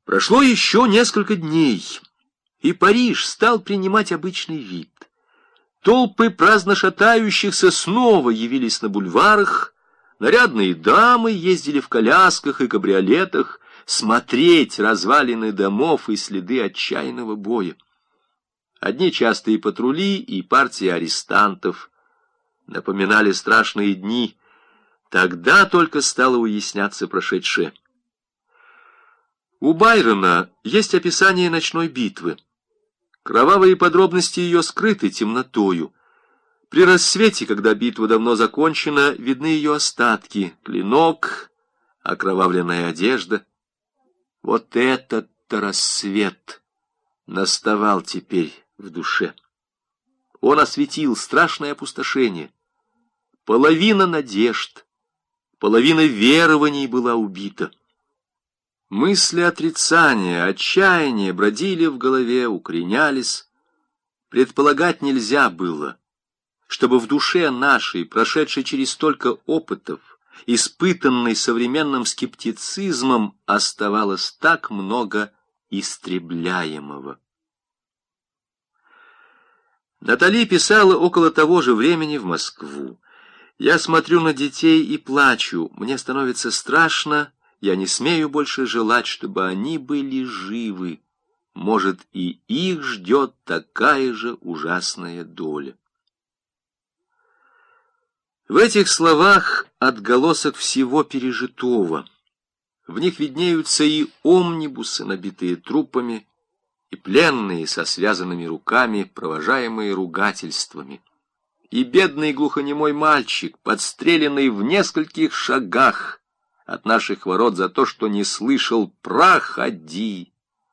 Прошло еще несколько дней, и Париж стал принимать обычный вид. Толпы праздно шатающихся снова явились на бульварах, нарядные дамы ездили в колясках и кабриолетах смотреть развалины домов и следы отчаянного боя. Одни частые патрули и партии арестантов напоминали страшные дни. Тогда только стало уясняться прошедшее. У Байрона есть описание ночной битвы. Кровавые подробности ее скрыты темнотою. При рассвете, когда битва давно закончена, видны ее остатки: клинок, окровавленная одежда. Вот этот-то рассвет наставал теперь в душе. Он осветил страшное опустошение. Половина надежд, половина верований была убита. Мысли отрицания, отчаяния бродили в голове, укоренялись. Предполагать нельзя было, чтобы в душе нашей, прошедшей через столько опытов, испытанной современным скептицизмом, оставалось так много истребляемого. Натали писала около того же времени в Москву. «Я смотрю на детей и плачу. Мне становится страшно. Я не смею больше желать, чтобы они были живы. Может, и их ждет такая же ужасная доля». В этих словах отголосок всего пережитого. В них виднеются и омнибусы, набитые трупами, и пленные со связанными руками, провожаемые ругательствами, и бедный глухонемой мальчик, подстреленный в нескольких шагах от наших ворот за то, что не слышал «проходи».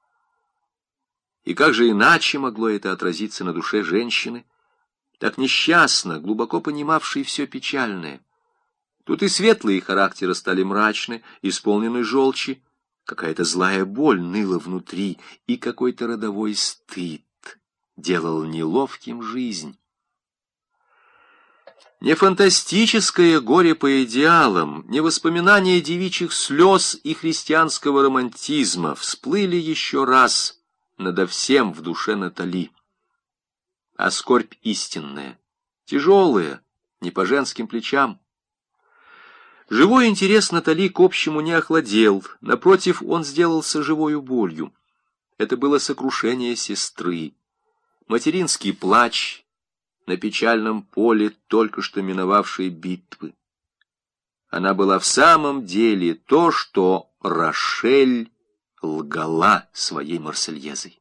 И как же иначе могло это отразиться на душе женщины, так несчастно, глубоко понимавшей все печальное? Тут и светлые характеры стали мрачны, исполнены желчи, какая-то злая боль ныла внутри, и какой-то родовой стыд делал неловким жизнь. Не фантастическое горе по идеалам, не воспоминания девичьих слез и христианского романтизма всплыли еще раз надо всем в душе Натали. А скорбь истинная, тяжелая, не по женским плечам. Живой интерес Натали к общему не охладел, напротив, он сделался живою болью. Это было сокрушение сестры, материнский плач на печальном поле только что миновавшей битвы. Она была в самом деле то, что Рошель лгала своей Марсельезой.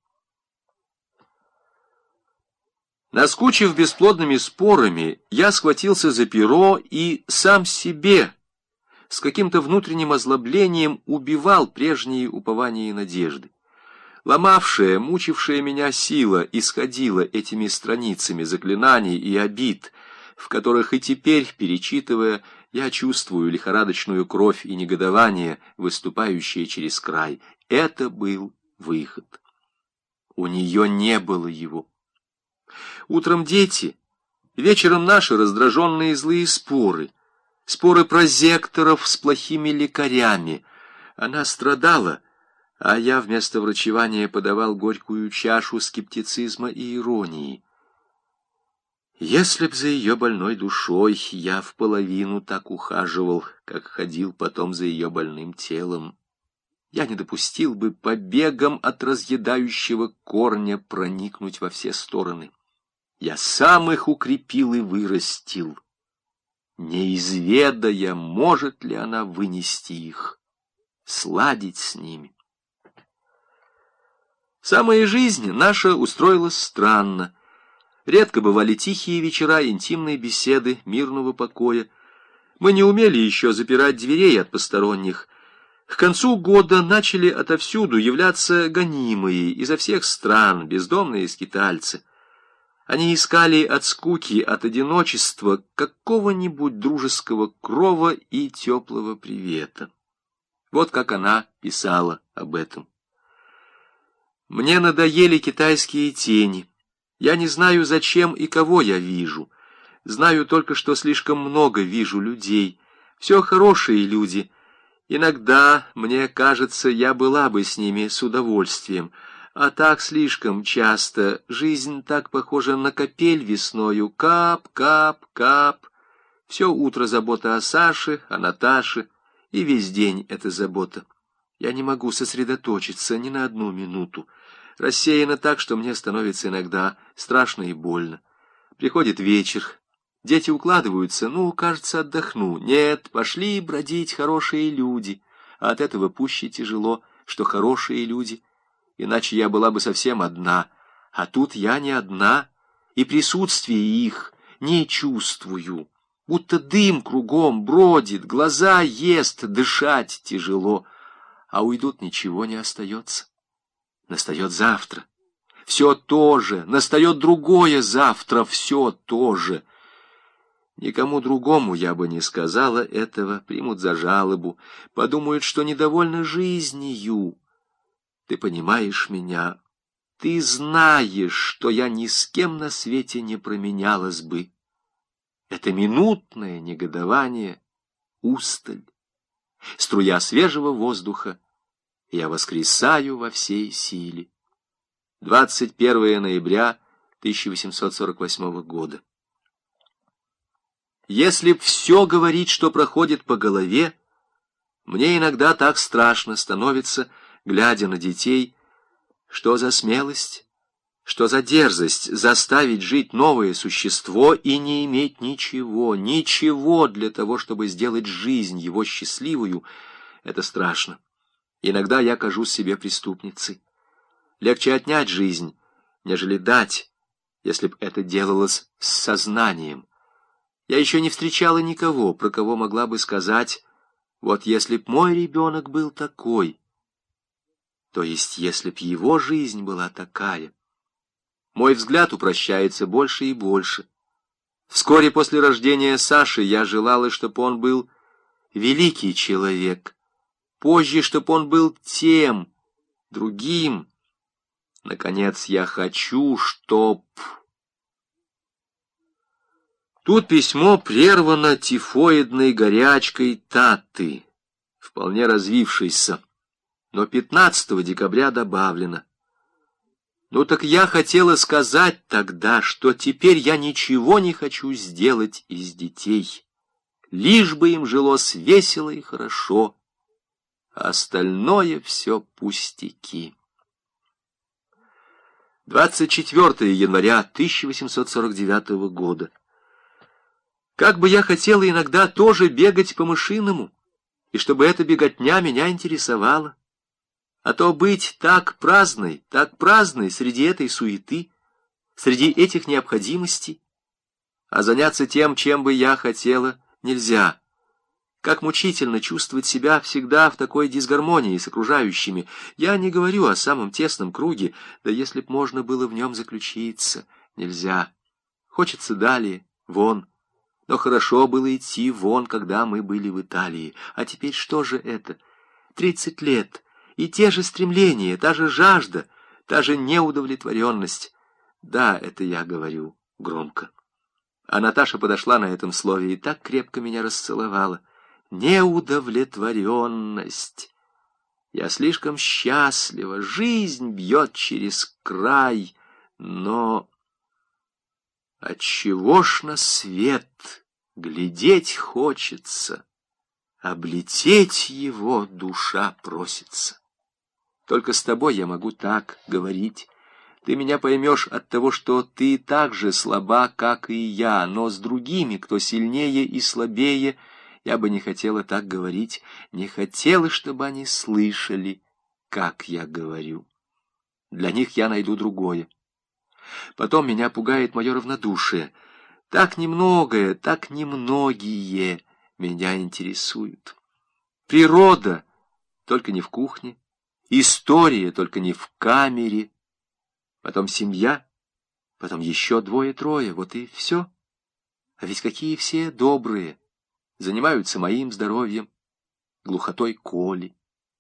Наскучив бесплодными спорами, я схватился за перо и сам себе с каким-то внутренним озлоблением убивал прежние упования и надежды. Ломавшая, мучившая меня сила исходила этими страницами заклинаний и обид, в которых и теперь, перечитывая, я чувствую лихорадочную кровь и негодование, выступающие через край. Это был выход. У нее не было его. Утром дети, вечером наши раздраженные злые споры прозекторов с плохими лекарями. Она страдала, а я вместо врачевания подавал горькую чашу скептицизма и иронии. Если б за ее больной душой я в половину так ухаживал, как ходил потом за ее больным телом, я не допустил бы побегом от разъедающего корня проникнуть во все стороны. Я сам их укрепил и вырастил, не изведая, может ли она вынести их, сладить с ними. Самая жизнь наша устроилась странно. Редко бывали тихие вечера, интимные беседы, мирного покоя. Мы не умели еще запирать дверей от посторонних. К концу года начали отовсюду являться гонимые изо всех стран, бездомные скитальцы. Они искали от скуки, от одиночества какого-нибудь дружеского крова и теплого привета. Вот как она писала об этом. «Мне надоели китайские тени. Я не знаю, зачем и кого я вижу. Знаю только, что слишком много вижу людей. Все хорошие люди, Иногда, мне кажется, я была бы с ними с удовольствием, а так слишком часто жизнь так похожа на капель весною. Кап, кап, кап. Все утро забота о Саше, о Наташе, и весь день эта забота. Я не могу сосредоточиться ни на одну минуту. Рассеяно так, что мне становится иногда страшно и больно. Приходит вечер, дети укладываются, кажется, отдохну. Нет, пошли бродить хорошие люди, а от этого пуще тяжело, что хорошие люди. Иначе я была бы совсем одна, а тут я не одна, и присутствие их не чувствую. Будто дым кругом бродит, глаза ест, дышать тяжело, а уйдут, ничего не остается. Настает завтра, все то же, настает другое завтра, все то же. Никому другому я бы не сказала этого, примут за жалобу, подумают, что недовольна жизнью. Ты понимаешь меня, ты знаешь, что я ни с кем на свете не променялась бы. Это минутное негодование, усталь, струя свежего воздуха. Я воскресаю во всей силе. 21 ноября 1848 года. Если б все говорить, что проходит по голове, мне иногда так страшно становится, глядя на детей, что за смелость, что за дерзость заставить жить новое существо и не иметь ничего, ничего для того, чтобы сделать жизнь его счастливую, это страшно. Иногда я кажусь себе преступницей. Легче отнять жизнь, нежели дать, если б это делалось с сознанием. Я еще не встречала никого, про кого могла бы сказать, вот если б мой ребенок был такой, то есть если б его жизнь была такая. Мой взгляд упрощается больше и больше. Вскоре после рождения Саши я желала, чтобы он был великий человек, позже, чтобы он был тем, другим. Наконец, я хочу, чтоб... Тут письмо прервано тифоидной горячкой Таты, вполне развившейся, но 15 декабря добавлено. Так я хотела сказать тогда, что теперь я ничего не хочу сделать из детей, лишь бы им жилось весело и хорошо, а остальное все пустяки. 24 января 1849 года. Как бы я хотела иногда тоже бегать по-мышиному, и чтобы эта беготня меня интересовала. А то быть так праздной среди этой суеты, среди этих необходимостей, а заняться тем, чем бы я хотела, нельзя. Как мучительно чувствовать себя всегда в такой дисгармонии с окружающими. Я не говорю о самом тесном круге, да если б можно было в нем заключиться, нельзя. Хочется далее, вон. Но хорошо было идти вон, когда мы были в Италии. А теперь что же это? 30 лет, и те же стремления, та же жажда, та же неудовлетворенность. Да, это я говорю громко. А Наташа подошла на этом слове и так крепко меня расцеловала. Неудовлетворенность. Я слишком счастлива, жизнь бьет через край, но... Отчего ж на свет глядеть хочется, облететь его душа просится. Только с тобой я могу так говорить. Ты меня поймешь от того, что ты так же слаба, как и я, но с другими, кто сильнее и слабее, я бы не хотела так говорить, не хотела, чтобы они слышали, как я говорю. Для них я найду другое. Потом меня пугает мое равнодушие. Так немногое, так немногие меня интересуют. Природа только не в кухне, история только не в камере, потом семья, потом еще двое-трое, вот и все. А ведь какие все добрые, занимаются моим здоровьем, глухотой Коли.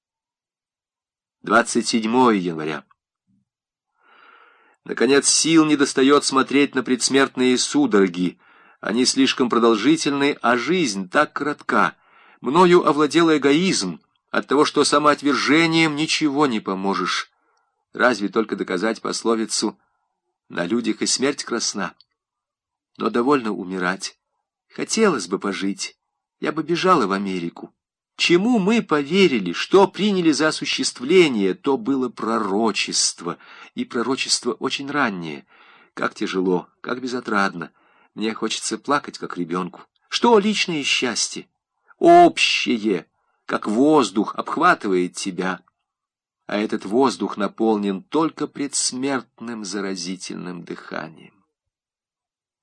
27 января. Наконец, сил недостает смотреть на предсмертные судороги. Они слишком продолжительны, а жизнь так коротка. Мною овладел эгоизм, от того, что самоотвержением ничего не поможешь. Разве только доказать пословицу «на людях и смерть красна». Но довольно умирать. Хотелось бы пожить. Я бы бежала в Америку. Чему мы поверили, что приняли за осуществление, то было пророчество. И пророчество очень раннее. Как тяжело, как безотрадно. Мне хочется плакать, как ребенку. Что личное счастье? Общее, как воздух, обхватывает тебя. А этот воздух наполнен только предсмертным заразительным дыханием.